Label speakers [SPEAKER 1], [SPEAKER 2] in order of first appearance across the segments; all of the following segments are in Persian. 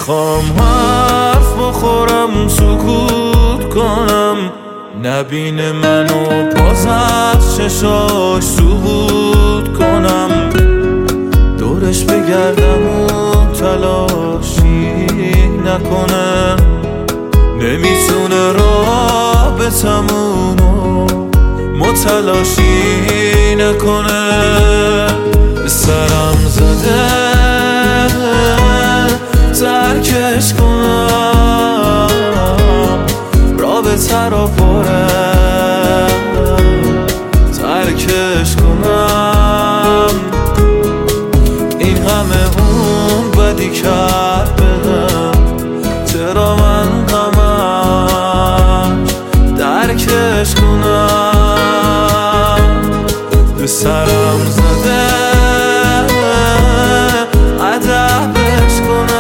[SPEAKER 1] میخوام حرف بخورم سکوت کنم، نبینه منو باز از چشاش سقوط کنم، دورش بگردم و تلاشی نکنه، نمیتونه رابطمونو متلاشی نکنه. به سرم زده ترکش کنم، رابطه رو پره ترکش کنم، این همه اون بدی کرد بهم، چرا من همش درکش کنم. به سرم زده ادبش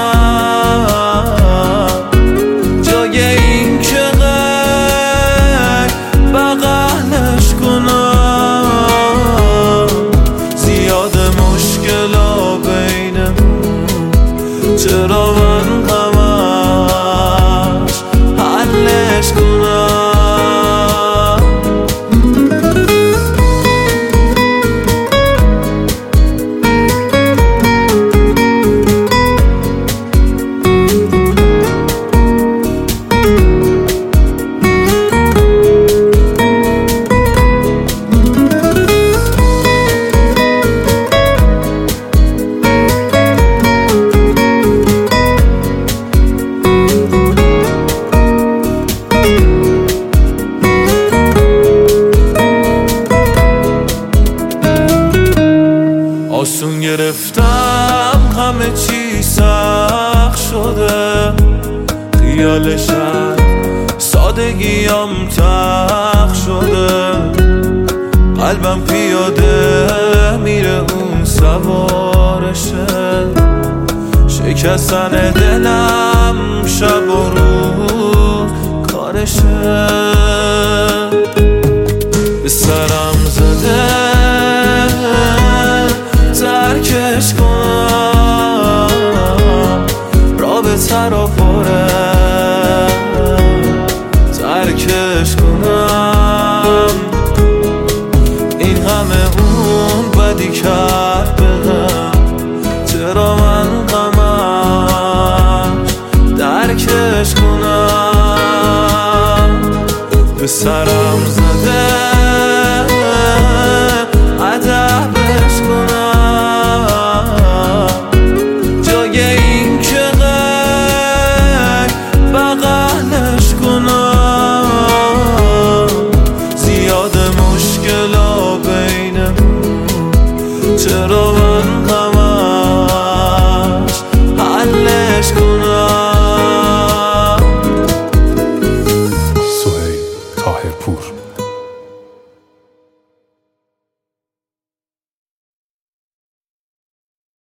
[SPEAKER 1] کنم، جای این که غیر بغلش کنم، زیاد مشکلا بینمون، چرا من همش حلش کنم. آسون گرفتم همه چی سخت شده، خیالشم سادگیم تلخ شده، قلبم پیاده میره اون سوارشه، شکستن دلم شب و روز کارشه. به سرم زده ترکش کنم، رابطه رو پره ترکش کنم، این همه اون بدی کرد بهم، چرا من همش درکش کنم. به سرم زده